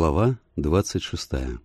Глава 26.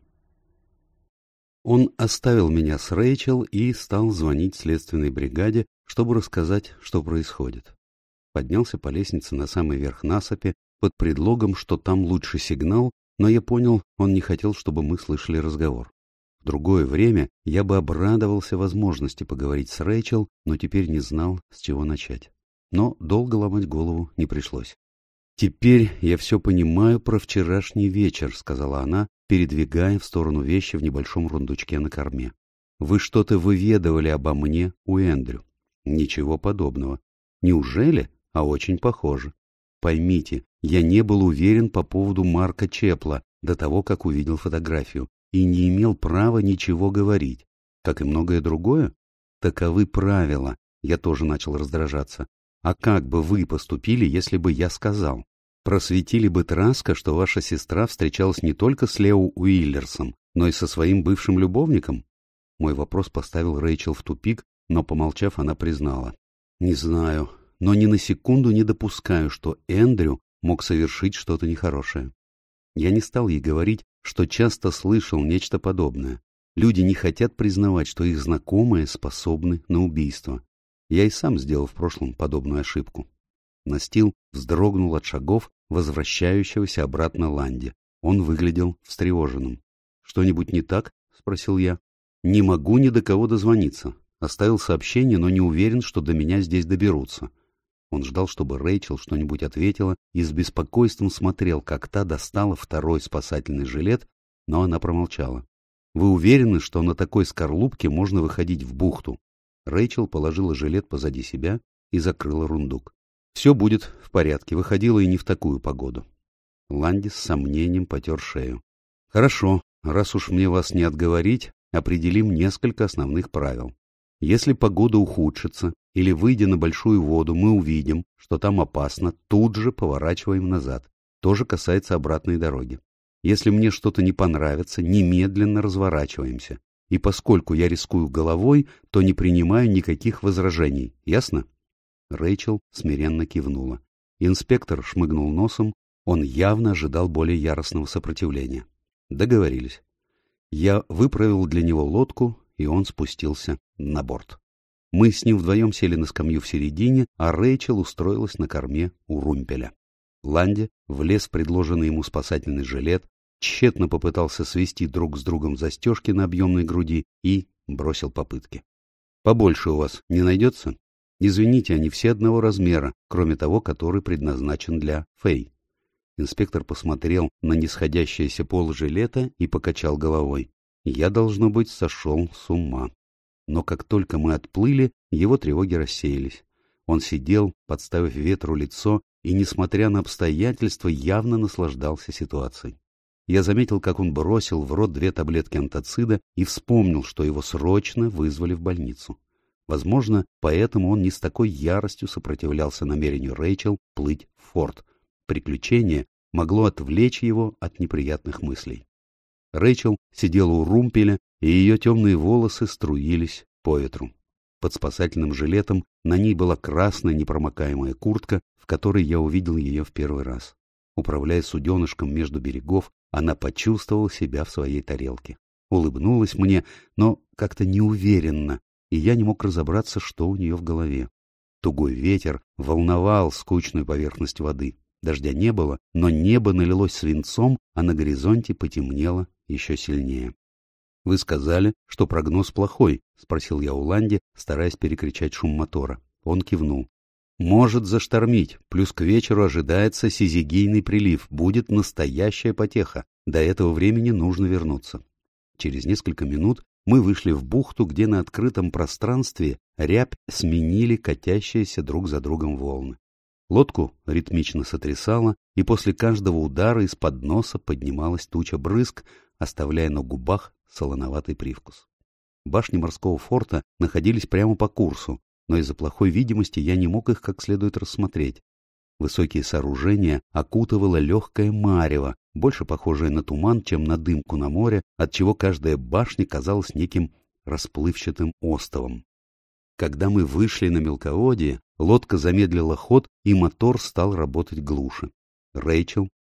Он оставил меня с Рэйчел и стал звонить следственной бригаде, чтобы рассказать, что происходит. Поднялся по лестнице на самый верх насыпи под предлогом, что там лучший сигнал, но я понял, он не хотел, чтобы мы слышали разговор. В другое время я бы обрадовался возможности поговорить с Рэйчел, но теперь не знал, с чего начать. Но долго ломать голову не пришлось. «Теперь я все понимаю про вчерашний вечер», — сказала она, передвигая в сторону вещи в небольшом рундучке на корме. «Вы что-то выведывали обо мне у Эндрю». «Ничего подобного». «Неужели? А очень похоже. Поймите, я не был уверен по поводу Марка Чепла до того, как увидел фотографию, и не имел права ничего говорить. Как и многое другое. Таковы правила». Я тоже начал раздражаться. «А как бы вы поступили, если бы я сказал? Просветили бы Траска, что ваша сестра встречалась не только с Лео Уиллерсом, но и со своим бывшим любовником?» Мой вопрос поставил Рэйчел в тупик, но, помолчав, она признала. «Не знаю, но ни на секунду не допускаю, что Эндрю мог совершить что-то нехорошее». Я не стал ей говорить, что часто слышал нечто подобное. Люди не хотят признавать, что их знакомые способны на убийство. Я и сам сделал в прошлом подобную ошибку. Настил вздрогнул от шагов возвращающегося обратно Ланди. Он выглядел встревоженным. «Что-нибудь не так?» — спросил я. «Не могу ни до кого дозвониться. Оставил сообщение, но не уверен, что до меня здесь доберутся». Он ждал, чтобы Рэйчел что-нибудь ответила, и с беспокойством смотрел, как та достала второй спасательный жилет, но она промолчала. «Вы уверены, что на такой скорлупке можно выходить в бухту?» Рэйчел положила жилет позади себя и закрыла рундук. «Все будет в порядке, выходила и не в такую погоду». Ланди с сомнением потер шею. «Хорошо, раз уж мне вас не отговорить, определим несколько основных правил. Если погода ухудшится или, выйдя на большую воду, мы увидим, что там опасно, тут же поворачиваем назад. То же касается обратной дороги. Если мне что-то не понравится, немедленно разворачиваемся. И поскольку я рискую головой, то не принимаю никаких возражений. Ясно?» Рэйчел смиренно кивнула. Инспектор шмыгнул носом. Он явно ожидал более яростного сопротивления. Договорились. Я выправил для него лодку, и он спустился на борт. Мы с ним вдвоем сели на скамью в середине, а Рэйчел устроилась на корме у румпеля. Ланди влез в предложенный ему спасательный жилет, тщетно попытался свести друг с другом застежки на объемной груди и бросил попытки. «Побольше у вас не найдется? Извините, они все одного размера, кроме того, который предназначен для Фэй». Инспектор посмотрел на нисходящееся поло жилета и покачал головой. Я, должно быть, сошел с ума. Но как только мы отплыли, его тревоги рассеялись. Он сидел, подставив ветру лицо, и, несмотря на обстоятельства, явно наслаждался ситуацией. Я заметил, как он бросил в рот 2 таблетки антацида и вспомнил, что его срочно вызвали в больницу. Возможно, поэтому он не с такой яростью сопротивлялся намерению Рэйчел плыть в форт. Приключение могло отвлечь его от неприятных мыслей. Рэйчел сидела у румпеля, и ее темные волосы струились по ветру. Под спасательным жилетом на ней была красная непромокаемая куртка, в которой я увидел ее в первый раз. Управляя суденышком между берегов, она почувствовала себя в своей тарелке. Улыбнулась мне, но как-то неуверенно, и я не мог разобраться, что у нее в голове. Тугой ветер волновал скучную поверхность воды. Дождя не было, но небо налилось свинцом, а на горизонте потемнело еще сильнее. «Вы сказали, что прогноз плохой?» — спросил я у Ланди, стараясь перекричать шум мотора. Он кивнул. «Может заштормить, плюс к вечеру ожидается сизигийный прилив, будет настоящая потеха. До этого времени нужно вернуться». Через несколько минут мы вышли в бухту, где на открытом пространстве рябь сменили катящиеся друг за другом волны. Лодку ритмично сотрясало, и после каждого удара из-под носа поднималась туча брызг, оставляя на губах солоноватый привкус. Башни морского форта находились прямо по курсу, но из-за плохой видимости я не мог их как следует рассмотреть. Высокие сооружения окутывало легкое марево, больше похожее на туман, чем на дымку на море, отчего каждая башня казалась неким расплывчатым остовом. Когда мы вышли на мелководье, лодка замедлила ход, и мотор стал работать глуше. Рэйчел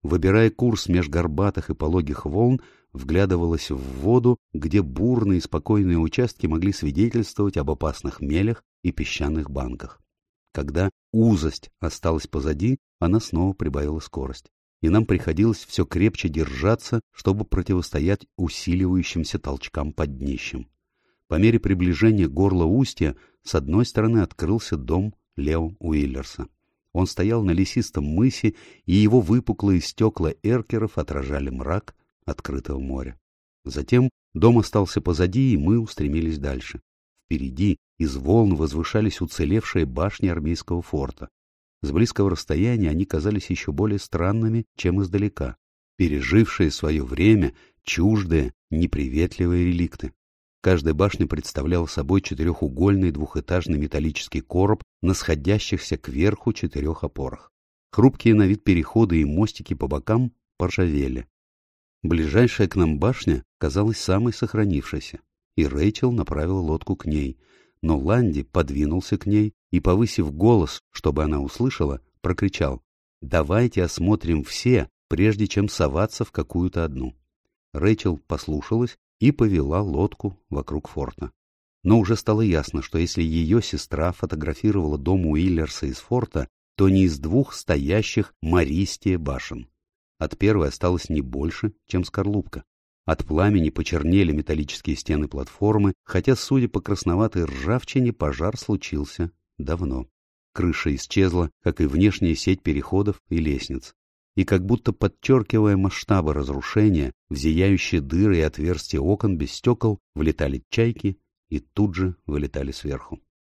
выбирая курс меж горбатых и пологих волн, вглядывалась в воду, где бурные и спокойные участки могли свидетельствовать об опасных мелях и песчаных банках. Когда узость осталась позади, она снова прибавила скорость, и нам приходилось все крепче держаться, чтобы противостоять усиливающимся толчкам под днищем. По мере приближения горла устья с одной стороны открылся дом Лео Уиллерса. Он стоял на лесистом мысе, и его выпуклые стекла эркеров отражали мрак открытого моря. Затем дом остался позади, и мы устремились дальше. Впереди из волн возвышались уцелевшие башни армейского форта. С близкого расстояния они казались еще более странными, чем издалека, пережившие свое время чуждые, неприветливые реликты. Каждая башня представляла собой четырехугольный двухэтажный металлический короб на сходящихся кверху 4 опорах. Хрупкие на вид переходы и мостики по бокам поржавели. Ближайшая к нам башня казалась самой сохранившейся, и Рэйчел направила лодку к ней, но Ланди подвинулся к ней и, повысив голос, чтобы она услышала, прокричал: «Давайте осмотрим все, прежде чем соваться в какую-то одну». Рэйчел послушалась и повела лодку вокруг форта. Но уже стало ясно, что если ее сестра фотографировала дом Уиллерса из форта, то не из 2 стоящих Мористия башен. От первой осталось не больше, чем скорлупка. От пламени почернели металлические стены платформы, хотя, судя по красноватой ржавчине, пожар случился давно. Крыша исчезла, как и внешняя сеть переходов и лестниц. И как будто подчеркивая масштабы разрушения, в зияющие дыры и отверстия окон без стекол влетали чайки и тут же вылетали сверху.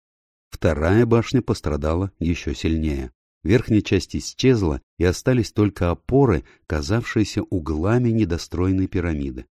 Вторая башня пострадала еще сильнее. Верхняя часть исчезла, и остались только опоры, казавшиеся углами недостроенной пирамиды.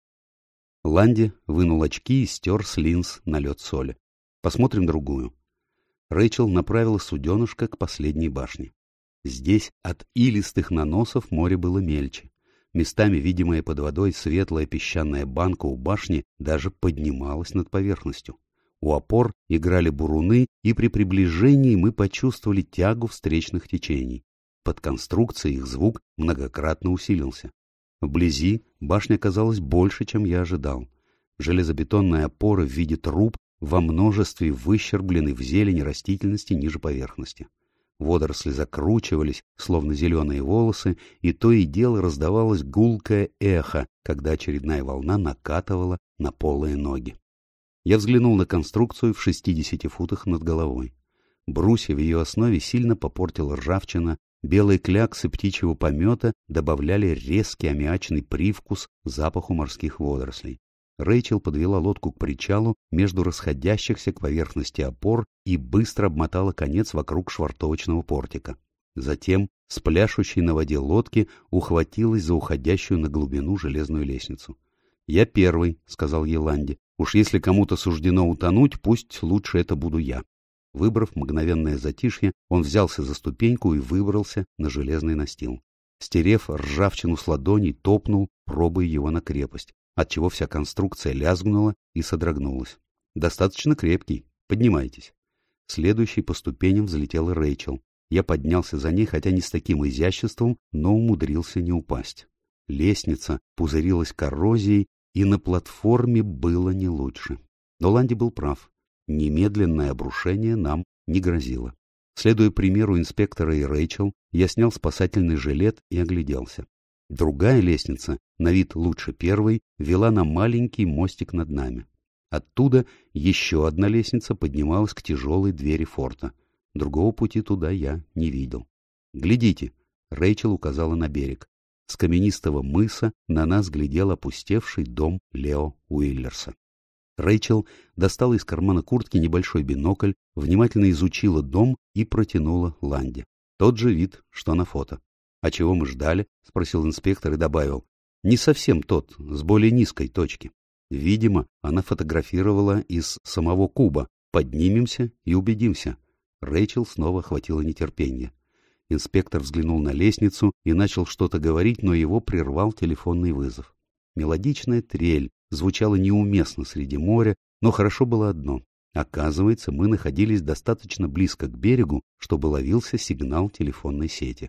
Ланди вынул очки и стер с линз налет соли. «Посмотрим другую». Рэйчел направила суденышко к последней башне. Здесь от илистых наносов море было мельче. Местами, видимая под водой, светлая песчаная банка у башни даже поднималась над поверхностью. У опор играли буруны, и при приближении мы почувствовали тягу встречных течений. Под конструкцией их звук многократно усилился. Вблизи башня казалась больше, чем я ожидал. Железобетонные опоры в виде труб во множестве выщерблены в зелени растительности ниже поверхности. Водоросли закручивались, словно зеленые волосы, и то и дело раздавалось гулкое эхо, когда очередная волна накатывала на полые ноги. Я взглянул на конструкцию в 60 футах над головой. Брусья в ее основе сильно попортила ржавчина, белые кляксы птичьего помета добавляли резкий аммиачный привкус запаху морских водорослей. Рэйчел подвела лодку к причалу между расходящихся к поверхности опор и быстро обмотала конец вокруг швартовочного портика. Затем, с пляшущей на воде лодки, ухватилась за уходящую на глубину железную лестницу. «Я первый», — сказал ей Ланди. «Уж если кому-то суждено утонуть, пусть лучше это буду я». Выбрав мгновенное затишье, он взялся за ступеньку и выбрался на железный настил. Стерев ржавчину с ладоней, топнул, пробуя его на крепость, отчего вся конструкция лязгнула и содрогнулась. «Достаточно крепкий. Поднимайтесь». Следующей по ступеням взлетела Рэйчел. Я поднялся за ней, хотя не с таким изяществом, но умудрился не упасть. Лестница пузырилась коррозией, и на платформе было не лучше. Но Ланди был прав. Немедленное обрушение нам не грозило. Следуя примеру инспектора и Рэйчел, я снял спасательный жилет и огляделся. Другая лестница, на вид лучше первой, вела на маленький мостик над нами. Оттуда еще одна лестница поднималась к тяжелой двери форта. Другого пути туда я не видел. «Глядите!» — Рэйчел указала на берег. С каменистого мыса на нас глядел опустевший дом Лео Уиллерса. Рэйчел достала из кармана куртки небольшой бинокль, внимательно изучила дом и протянула Ланди. Тот же вид, что на фото. «А чего мы ждали?» — спросил инспектор и добавил. «Не совсем тот, с более низкой точки. Видимо, она фотографировала из самого куба. Поднимемся и убедимся». Рэйчел снова охватило нетерпение. Инспектор взглянул на лестницу и начал что-то говорить, но его прервал телефонный вызов. Мелодичная трель звучала неуместно среди моря, но хорошо было одно. Оказывается, мы находились достаточно близко к берегу, чтобы ловился сигнал телефонной сети.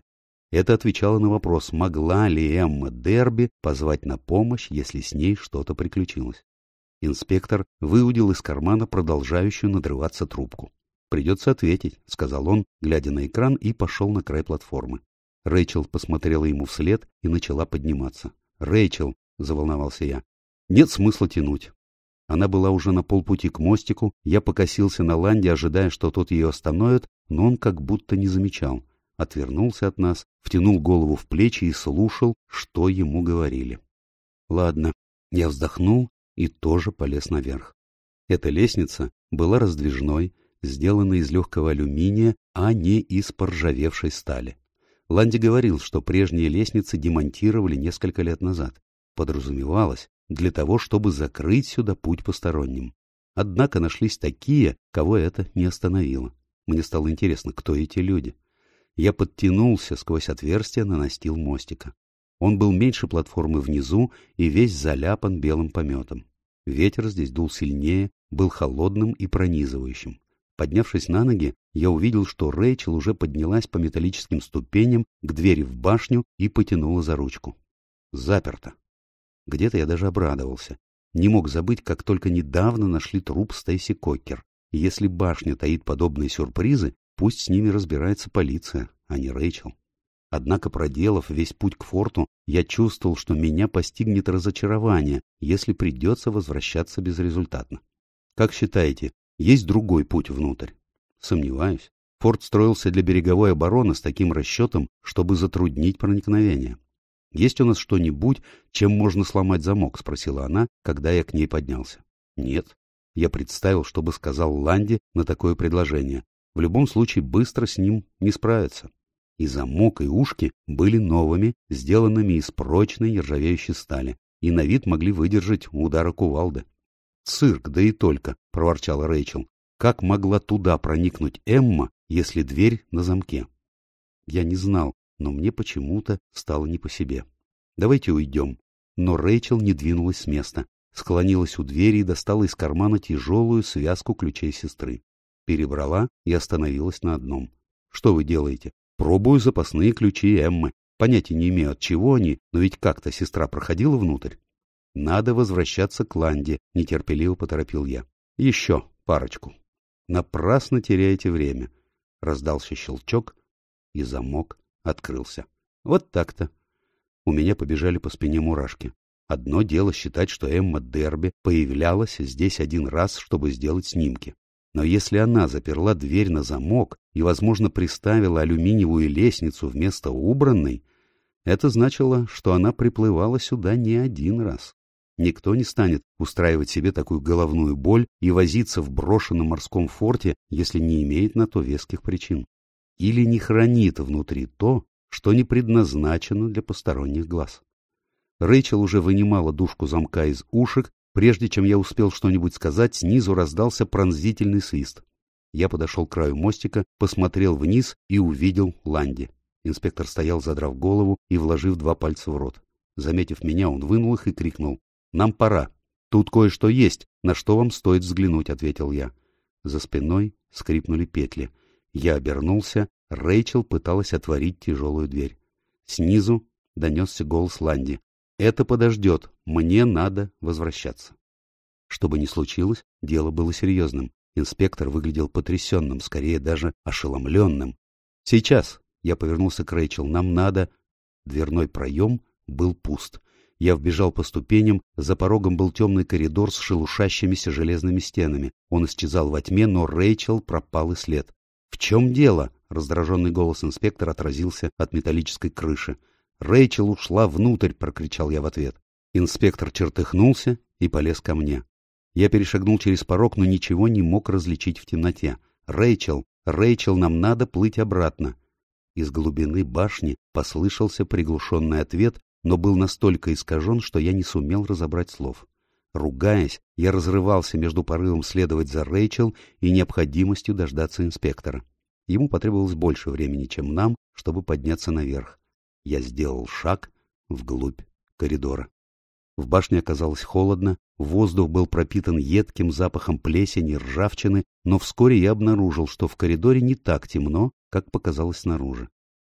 Это отвечало на вопрос, могла ли Эмма Дерби позвать на помощь, если с ней что-то приключилось. Инспектор выудил из кармана продолжающую надрываться трубку. «Придется ответить», — сказал он, глядя на экран, и пошел на край платформы. Рэйчел посмотрела ему вслед и начала подниматься. «Рэйчел», — заволновался я, — «нет смысла тянуть». Она была уже на полпути к мостику, я покосился на Ланди, ожидая, что тот ее остановит, но он как будто не замечал. Отвернулся от нас, втянул голову в плечи и слушал, что ему говорили. Ладно, я вздохнул и тоже полез наверх. Эта лестница была раздвижной, сделана из легкого алюминия, а не из поржавевшей стали. Ланди говорил, что прежние лестницы демонтировали несколько лет назад. Подразумевалось, для того, чтобы закрыть сюда путь посторонним. Однако нашлись такие, кого это не остановило. Мне стало интересно, кто эти люди. Я подтянулся сквозь отверстие на настил мостика. Он был меньше платформы внизу и весь заляпан белым пометом. Ветер здесь дул сильнее, был холодным и пронизывающим. Поднявшись на ноги, я увидел, что Рэйчел уже поднялась по металлическим ступеням к двери в башню и потянула за ручку. Заперто. Где-то я даже обрадовался. Не мог забыть, как только недавно нашли труп Стейси Кокер. И если башня таит подобные сюрпризы, пусть с ними разбирается полиция, а не Рэйчел. Однако, проделав весь путь к форту, я чувствовал, что меня постигнет разочарование, если придется возвращаться безрезультатно. Как считаете, есть другой путь внутрь? Сомневаюсь. Форт строился для береговой обороны с таким расчетом, чтобы затруднить проникновение. «Есть у нас что-нибудь, чем можно сломать замок?» — спросила она, когда я к ней поднялся. «Нет». Я представил, что бы сказал Ланди на такое предложение. В любом случае быстро с ним не справиться. И замок, и ушки были новыми, сделанными из прочной нержавеющей стали, и на вид могли выдержать удара кувалды. «Цирк, да и только!» — проворчала Рэйчел. «Как могла туда проникнуть Эмма, если дверь на замке?» Я не знал, но мне почему-то стало не по себе. «Давайте уйдем». Но Рэйчел не двинулась с места, склонилась у двери и достала из кармана тяжелую связку ключей сестры. Перебрала и остановилась на одном. «Что вы делаете?» «Пробую запасные ключи Эммы. Понятия не имею, от чего они, но ведь как-то сестра проходила внутрь». «Надо возвращаться к Ланди», — нетерпеливо поторопил я. «Еще парочку». «Напрасно теряете время». Раздался щелчок, и замок открылся. Вот так-то. У меня побежали по спине мурашки. Одно дело считать, что Эмма Дерби появлялась здесь один раз, чтобы сделать снимки. Но если она заперла дверь на замок и, возможно, приставила алюминиевую лестницу вместо убранной, это значило, что она приплывала сюда не один раз. Никто не станет устраивать себе такую головную боль и возиться в брошенном морском форте, если не имеет на то веских причин. Или не хранит внутри то, что не предназначено для посторонних глаз. Рэйчел уже вынимала дужку замка из ушек. Прежде чем я успел что-нибудь сказать, снизу раздался пронзительный свист. Я подошел к краю мостика, посмотрел вниз и увидел Ланди. Инспектор стоял, задрав голову и вложив 2 пальца в рот. Заметив меня, он вынул их и крикнул: «Нам пора. Тут кое-что есть, на что вам стоит взглянуть», — ответил я. За спиной скрипнули петли. Я обернулся, Рэйчел пыталась отворить тяжелую дверь. Снизу донесся голос Ланди: «Это подождет, мне надо возвращаться». Что бы ни случилось, дело было серьезным. Инспектор выглядел потрясенным, скорее даже ошеломленным. «Сейчас», — я повернулся к Рэйчел, — «нам надо...» Дверной проем был пуст. Я вбежал по ступеням, за порогом был темный коридор с шелушащимися железными стенами. Он исчезал во тьме, но Рэйчел пропал и след. «В чем дело?» — раздраженный голос инспектора отразился от металлической крыши. «Рэйчел ушла внутрь!» — прокричал я в ответ. Инспектор чертыхнулся и полез ко мне. Я перешагнул через порог, но ничего не мог различить в темноте. «Рэйчел! Рэйчел, нам надо плыть обратно!» Из глубины башни послышался приглушенный ответ, но был настолько искажен, что я не сумел разобрать слов. Ругаясь, я разрывался между порывом следовать за Рэйчел и необходимостью дождаться инспектора. Ему потребовалось больше времени, чем нам, чтобы подняться наверх. Я сделал шаг вглубь коридора. В башне оказалось холодно, воздух был пропитан едким запахом плесени и ржавчины, но вскоре я обнаружил, что в коридоре не так темно, как показалось снаружи.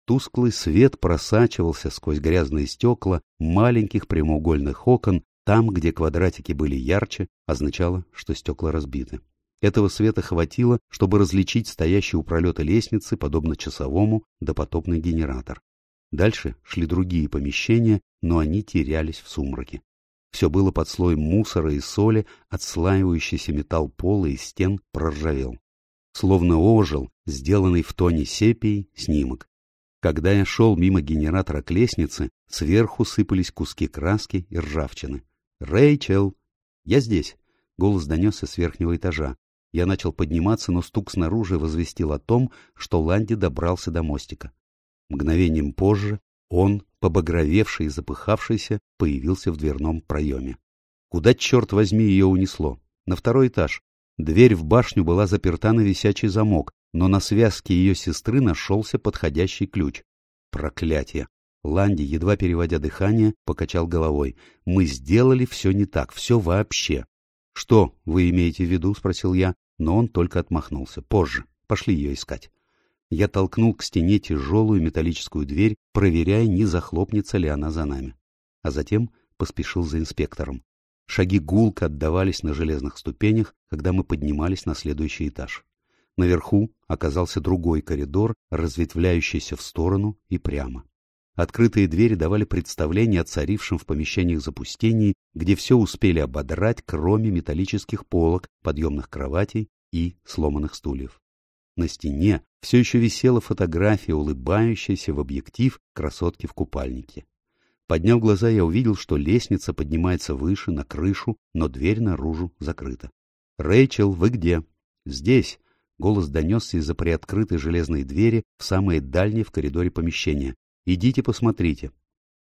Тусклый свет просачивался сквозь грязные стекла маленьких прямоугольных окон. Там, где квадратики были ярче, означало, что стекла разбиты. Этого света хватило, чтобы различить стоящий у пролета лестницы, подобно часовому, допотопный генератор. Дальше шли другие помещения, но они терялись в сумраке. Все было под слоем мусора и соли, отслаивающийся металл пола и стен проржавел. Словно ожил, сделанный в тоне сепии, снимок. Когда я шел мимо генератора к лестнице, сверху сыпались куски краски и ржавчины. «Рэйчел!» «Я здесь!» — голос донесся с верхнего этажа. Я начал подниматься, но стук снаружи возвестил о том, что Ланди добрался до мостика. Мгновением позже он, побагровевший и запыхавшийся, появился в дверном проеме. Куда, черт возьми, ее унесло? На второй этаж. Дверь в башню была заперта на висячий замок, но на связке ее сестры нашелся подходящий ключ. Проклятие! Ланди, едва переводя дыхание, покачал головой. «Мы сделали все не так, все вообще». «Что вы имеете в виду?» — спросил я, но он только отмахнулся. «Позже. Пошли ее искать». Я толкнул к стене тяжелую металлическую дверь, проверяя, не захлопнется ли она за нами. А затем поспешил за инспектором. Шаги гулко отдавались на железных ступенях, когда мы поднимались на следующий этаж. Наверху оказался другой коридор, разветвляющийся в сторону и прямо. Открытые двери давали представление о царившем в помещениях запустении, где все успели ободрать, кроме металлических полок, подъемных кроватей и сломанных стульев. На стене все еще висела фотография, улыбающаяся в объектив красотки в купальнике. Подняв глаза, я увидел, что лестница поднимается выше, на крышу, но дверь наружу закрыта. «Рэйчел, вы где?» «Здесь!» — голос донесся из-за приоткрытой железной двери в самое дальнее в коридоре помещения. «Идите посмотрите».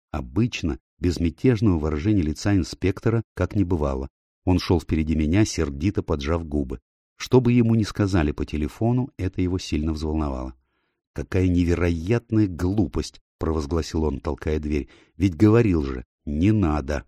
Обычно безмятежного выражения лица инспектора как не бывало. Он шел впереди меня, сердито поджав губы. Что бы ему ни сказали по телефону, это его сильно взволновало. «Какая невероятная глупость!» — провозгласил он, толкая дверь. «Ведь говорил же, не надо!»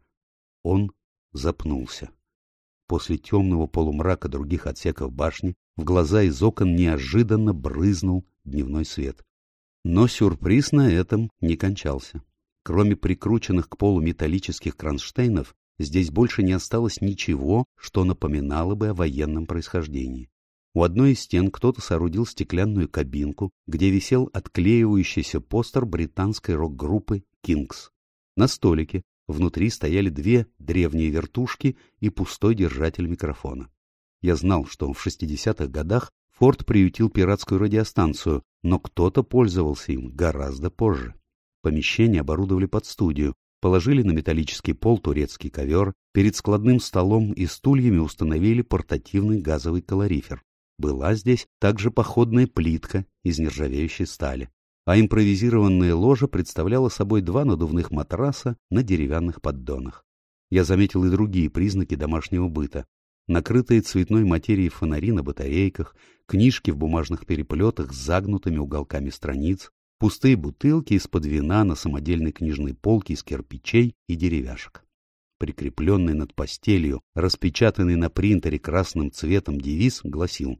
Он запнулся. После темного полумрака других отсеков башни в глаза из окон неожиданно брызнул дневной свет. Но сюрприз на этом не кончался. Кроме прикрученных к полу металлических кронштейнов, здесь больше не осталось ничего, что напоминало бы о военном происхождении. У одной из стен кто-то соорудил стеклянную кабинку, где висел отклеивающийся постер британской рок-группы «Кингс». На столике внутри стояли две древние вертушки и пустой держатель микрофона. Я знал, что в 60-х годах Форд приютил пиратскую радиостанцию, но кто-то пользовался им гораздо позже. Помещение оборудовали под студию, положили на металлический пол турецкий ковер, перед складным столом и стульями установили портативный газовый калорифер. Была здесь также походная плитка из нержавеющей стали, а импровизированная ложа представляла собой два надувных матраса на деревянных поддонах. Я заметил и другие признаки домашнего быта. Накрытые цветной материей фонари на батарейках, книжки в бумажных переплетах с загнутыми уголками страниц, пустые бутылки из-под вина на самодельной книжной полке из кирпичей и деревяшек. Прикрепленный над постелью, распечатанный на принтере красным цветом девиз гласил: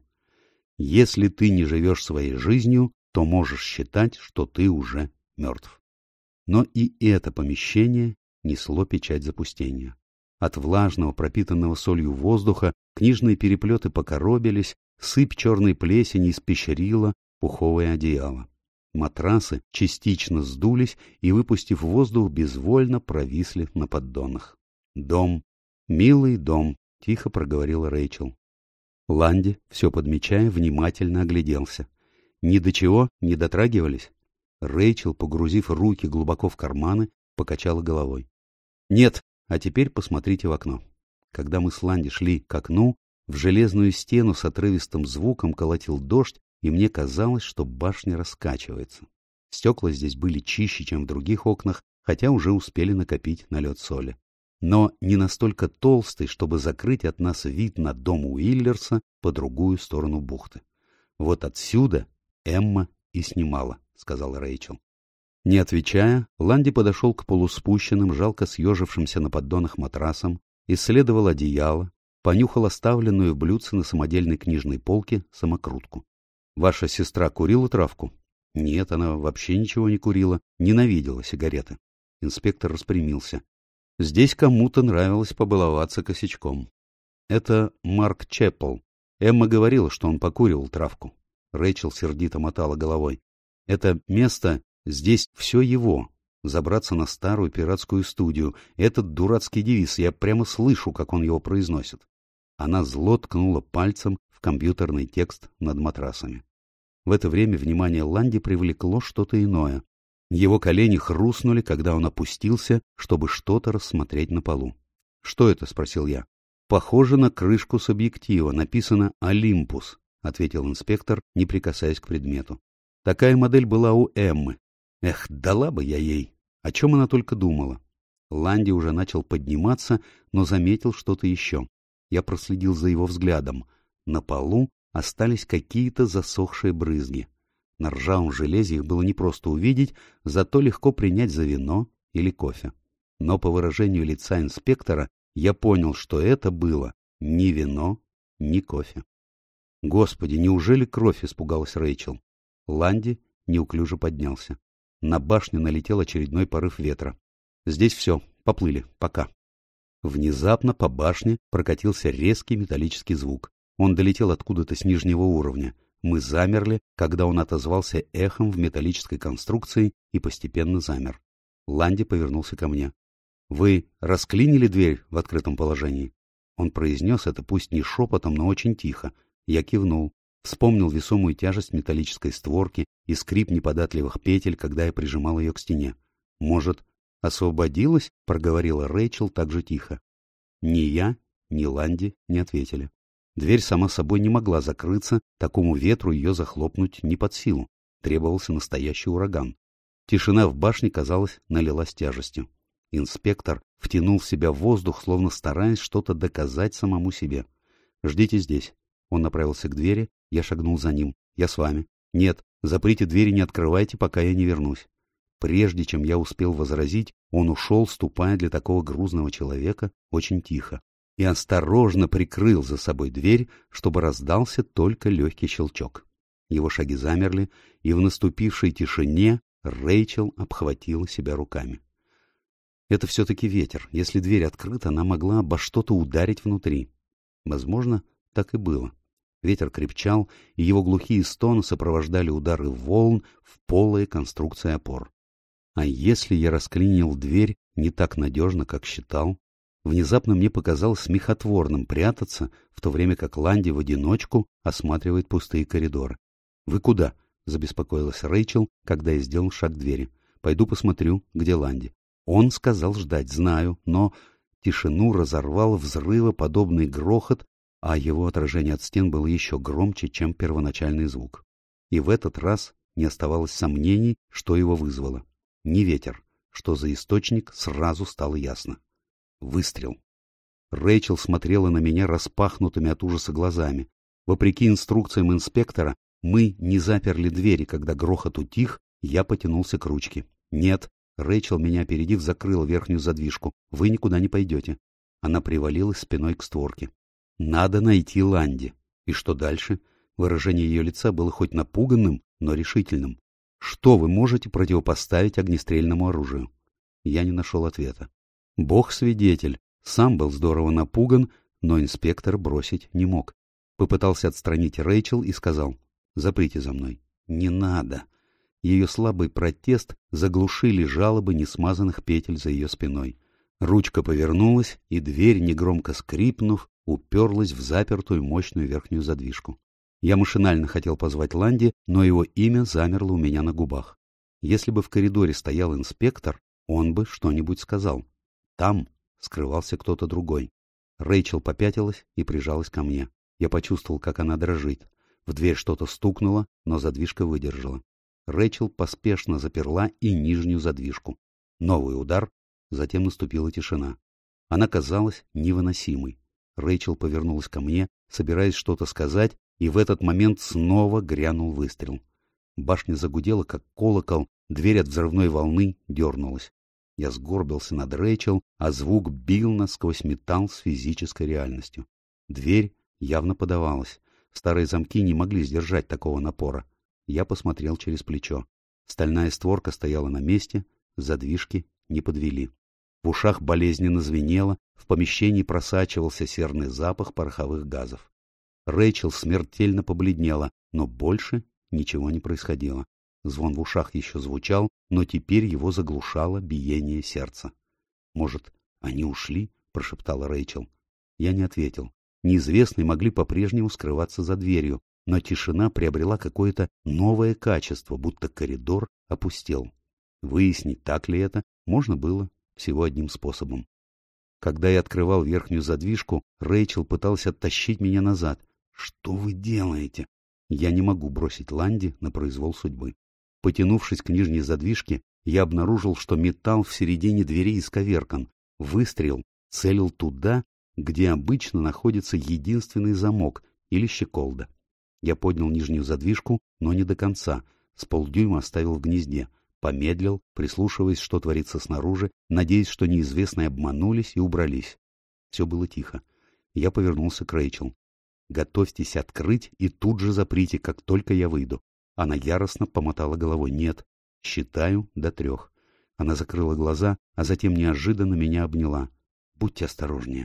«Если ты не живешь своей жизнью, то можешь считать, что ты уже мертв». Но и это помещение несло печать запустения. От влажного, пропитанного солью воздуха книжные переплеты покоробились, сыпь черной плесени испещрила пуховое одеяло. Матрасы частично сдулись и, выпустив воздух, безвольно провисли на поддонах. «Дом, милый дом», — тихо проговорила Рэйчел. Ланди, все подмечая, внимательно огляделся. Ни до чего не дотрагивались. Рэйчел, погрузив руки глубоко в карманы, покачала головой. «Нет, а теперь посмотрите в окно». Когда мы с Ланди шли к окну, в железную стену с отрывистым звуком колотил дождь, и мне казалось, что башня раскачивается. Стекла здесь были чище, чем в других окнах, хотя уже успели накопить налет соли. Но не настолько толстый, чтобы закрыть от нас вид на дом Уиллерса по другую сторону бухты. «Вот отсюда Эмма и снимала», — сказала Рэйчел. Не отвечая, Ланди подошел к полуспущенным, жалко съежившимся на поддонах матрасам, исследовал одеяло, понюхал оставленную в блюдце на самодельной книжной полке самокрутку. «Ваша сестра курила травку?» Нет, она вообще ничего не курила, ненавидела сигареты. Инспектор распрямился. Здесь кому-то нравилось побаловаться косячком. Это Марк Чеппл. Эмма говорила, что он покуривал травку. Рэйчел сердито мотала головой. Это место, здесь все его. Забраться на старую пиратскую студию. Этот дурацкий девиз, я прямо слышу, как он его произносит. Она зло ткнула пальцем в компьютерный текст над матрасами. В это время внимание Ланди привлекло что-то иное. Его колени хрустнули, когда он опустился, чтобы что-то рассмотреть на полу. — Что это? — спросил я. — Похоже на крышку с объектива. Написано «Олимпус», — ответил инспектор, не прикасаясь к предмету. Такая модель была у Эммы. Эх, дала бы я ей. О чем она только думала. Ланди уже начал подниматься, но заметил что-то еще. Я проследил за его взглядом. На полу остались какие-то засохшие брызги. На ржавом железе их было непросто увидеть, зато легко принять за вино или кофе. Но по выражению лица инспектора я понял, что это было ни вино, ни кофе. «Господи, неужели кровь?» — испугалась Рэйчел. Ланди неуклюже поднялся. На башню налетел очередной порыв ветра. «Здесь все, поплыли, пока». Внезапно по башне прокатился резкий металлический звук. Он долетел откуда-то с нижнего уровня. Мы замерли, когда он отозвался эхом в металлической конструкции и постепенно замер. Ланди повернулся ко мне. «Вы расклинили дверь в открытом положении?» Он произнес это пусть не шепотом, но очень тихо. Я кивнул. Вспомнил весомую тяжесть металлической створки и скрип неподатливых петель, когда я прижимал ее к стене. «Может, освободилась?» — проговорила Рэйчел так же тихо. Ни я, ни Ланди не ответили. Дверь сама собой не могла закрыться, такому ветру ее захлопнуть не под силу. Требовался настоящий ураган. Тишина в башне, казалось, налилась тяжестью. Инспектор втянул в себя воздух, словно стараясь что-то доказать самому себе. «Ждите здесь». Он направился к двери, я шагнул за ним. «Я с вами». «Нет, заприте двери, не открывайте, пока я не вернусь». Прежде чем я успел возразить, он ушел, ступая для такого грузного человека очень тихо, и осторожно прикрыл за собой дверь, чтобы раздался только легкий щелчок. Его шаги замерли, и в наступившей тишине Рэйчел обхватила себя руками. Это все-таки ветер. Если дверь открыта, она могла обо что-то ударить внутри. Возможно, так и было. Ветер крепчал, и его глухие стоны сопровождали удары волн в полые конструкции опор. А если я расклинил дверь не так надежно, как считал? Внезапно мне показалось смехотворным прятаться, в то время как Ланди в одиночку осматривает пустые коридоры. — Вы куда? — забеспокоилась Рэйчел, когда я сделал шаг к двери. — Пойду посмотрю, где Ланди. Он сказал ждать, знаю, но тишину разорвал взрывоподобный грохот, а его отражение от стен было еще громче, чем первоначальный звук. И в этот раз не оставалось сомнений, что его вызвало. Не ветер, что за источник, сразу стало ясно. Выстрел. Рэйчел смотрела на меня распахнутыми от ужаса глазами. Вопреки инструкциям инспектора, мы не заперли двери, когда грохот утих, я потянулся к ручке. Нет, Рэйчел, меня опередив, закрыла верхнюю задвижку. Вы никуда не пойдете. Она привалилась спиной к створке. Надо найти Ланди. И что дальше? Выражение ее лица было хоть напуганным, но решительным. Что вы можете противопоставить огнестрельному оружию? Я не нашел ответа. Бог-свидетель, сам был здорово напуган, но инспектор бросить не мог. Попытался отстранить Рэйчел и сказал: «Заприте за мной». «Не надо». Ее слабый протест заглушили жалобы несмазанных петель за ее спиной. Ручка повернулась, и дверь, негромко скрипнув, уперлась в запертую мощную верхнюю задвижку. Я машинально хотел позвать Ланди, но его имя замерло у меня на губах. Если бы в коридоре стоял инспектор, он бы что-нибудь сказал. Там скрывался кто-то другой. Рэйчел попятилась и прижалась ко мне. Я почувствовал, как она дрожит. В дверь что-то стукнуло, но задвижка выдержала. Рэйчел поспешно заперла и нижнюю задвижку. Новый удар, затем наступила тишина. Она казалась невыносимой. Рэйчел повернулась ко мне, собираясь что-то сказать, и в этот момент снова грянул выстрел. Башня загудела, как колокол, дверь от взрывной волны дернулась. Я сгорбился над Рэйчел, а звук бил нас сквозь металл с физической реальностью. Дверь явно подавалась. Старые замки не могли сдержать такого напора. Я посмотрел через плечо. Стальная створка стояла на месте, задвижки не подвели. В ушах болезненно звенело, в помещении просачивался серный запах пороховых газов. Рэйчел смертельно побледнела, но больше ничего не происходило. Звон в ушах еще звучал, но теперь его заглушало биение сердца. «Может, они ушли?» — прошептала Рэйчел. Я не ответил. Неизвестные могли по-прежнему скрываться за дверью, но тишина приобрела какое-то новое качество, будто коридор опустел. Выяснить, так ли это, можно было всего одним способом. Когда я открывал верхнюю задвижку, Рэйчел пыталась оттащить меня назад. «Что вы делаете?» Я не могу бросить Ланди на произвол судьбы. Потянувшись к нижней задвижке, я обнаружил, что металл в середине двери исковеркан. Выстрел целил туда, где обычно находится единственный замок или щеколда. Я поднял нижнюю задвижку, но не до конца, с полдюйма оставил в гнезде, помедлил, прислушиваясь, что творится снаружи, надеясь, что неизвестные обманулись и убрались. Все было тихо. Я повернулся к Рэйчел. «Готовьтесь открыть и тут же заприте, как только я выйду». Она яростно помотала головой. «Нет, считаю до 3». Она закрыла глаза, а затем неожиданно меня обняла. «Будьте осторожнее».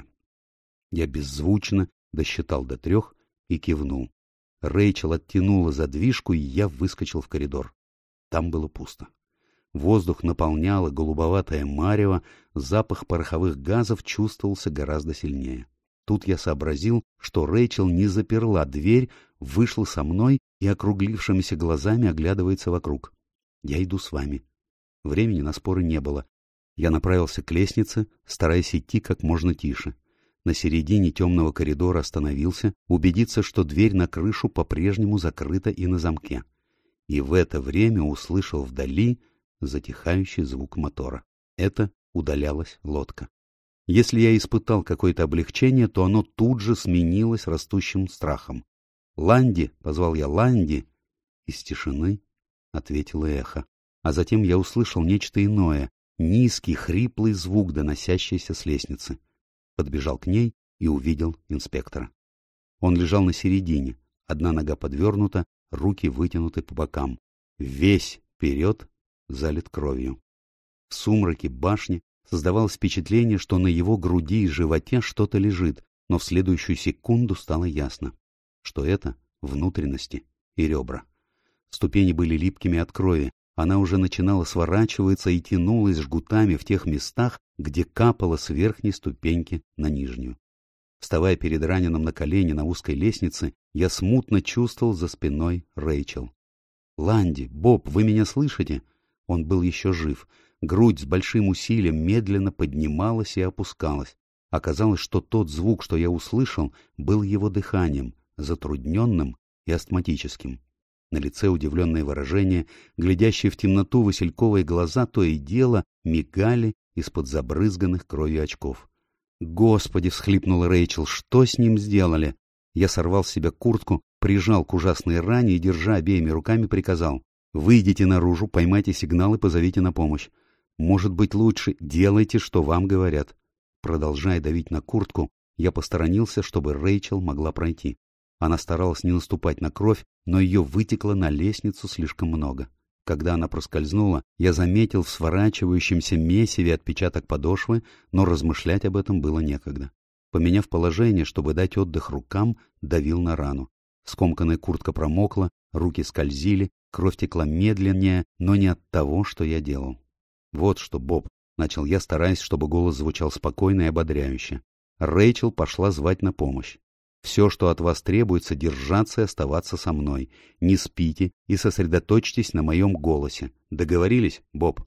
Я беззвучно досчитал до 3 и кивнул. Рэйчел оттянула задвижку, и я выскочил в коридор. Там было пусто. Воздух наполняло голубоватое марево, запах пороховых газов чувствовался гораздо сильнее. Тут я сообразил, что Рэйчел не заперла дверь, вышла со мной и округлившимися глазами оглядывается вокруг. «Я иду с вами». Времени на споры не было. Я направился к лестнице, стараясь идти как можно тише. На середине темного коридора остановился, убедиться, что дверь на крышу по-прежнему закрыта и на замке. И в это время услышал вдали затихающий звук мотора. Это удалялась лодка. Если я испытал какое-то облегчение, то оно тут же сменилось растущим страхом. «Ланди!» — позвал я. «Ланди!» Из тишины ответило эхо. А затем я услышал нечто иное, низкий, хриплый звук, доносящийся с лестницы. Подбежал к ней и увидел инспектора. Он лежал на середине, одна нога подвернута, руки вытянуты по бокам. Весь вперед залит кровью. В сумраке башни создавалось впечатление, что на его груди и животе что-то лежит, но в следующую секунду стало ясно, что это внутренности и ребра. Ступени были липкими от крови, она уже начинала сворачиваться и тянулась жгутами в тех местах, где капала с верхней ступеньки на нижнюю. Вставая перед раненым на колени на узкой лестнице, я смутно чувствовал за спиной Рэйчел. «Ланди, Боб, вы меня слышите?» Он был еще жив. Грудь с большим усилием медленно поднималась и опускалась. Оказалось, что тот звук, что я услышал, был его дыханием, затрудненным и астматическим. На лице удивленное выражение, глядящие в темноту васильковые глаза то и дело мигали из-под забрызганных кровью очков. «Господи!» — всхлипнула Рэйчел. «Что с ним сделали?» Я сорвал с себя куртку, прижал к ужасной ране и, держа обеими руками, приказал: «Выйдите наружу, поймайте сигнал и позовите на помощь. Может быть, лучше делайте, что вам говорят». Продолжая давить на куртку, я посторонился, чтобы Рэйчел могла пройти. Она старалась не наступать на кровь, но ее вытекло на лестницу слишком много. Когда она проскользнула, я заметил в сворачивающемся месиве отпечаток подошвы, но размышлять об этом было некогда. Поменяв положение, чтобы дать отдых рукам, давил на рану. Скомканная куртка промокла, руки скользили, кровь текла медленнее, но не от того, что я делал. «Вот что, Боб», — начал я, стараясь, чтобы голос звучал спокойно и ободряюще. Рэйчел пошла звать на помощь. «Все, что от вас требуется, держаться и оставаться со мной. Не спите и сосредоточьтесь на моем голосе. Договорились, Боб?»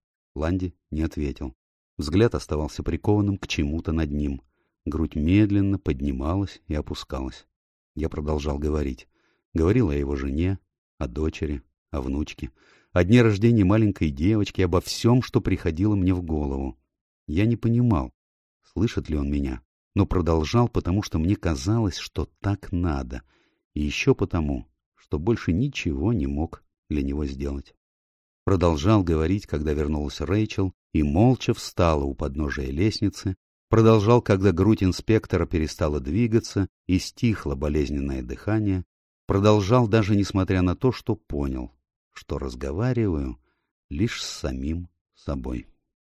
Ланди не ответил. Взгляд оставался прикованным к чему-то над ним. Грудь медленно поднималась и опускалась. Я продолжал говорить. Говорил о его жене, о дочери, о внучке, о дне рождения маленькой девочки, обо всем, что приходило мне в голову. Я не понимал, слышит ли он меня, но продолжал, потому что мне казалось, что так надо, и еще потому, что больше ничего не мог для него сделать. Продолжал говорить, когда вернулась Рэйчел, и молча встала у подножия лестницы, продолжал, когда грудь инспектора перестала двигаться и стихло болезненное дыхание, Продолжал даже несмотря на то, что понял, что разговариваю лишь с самим собой.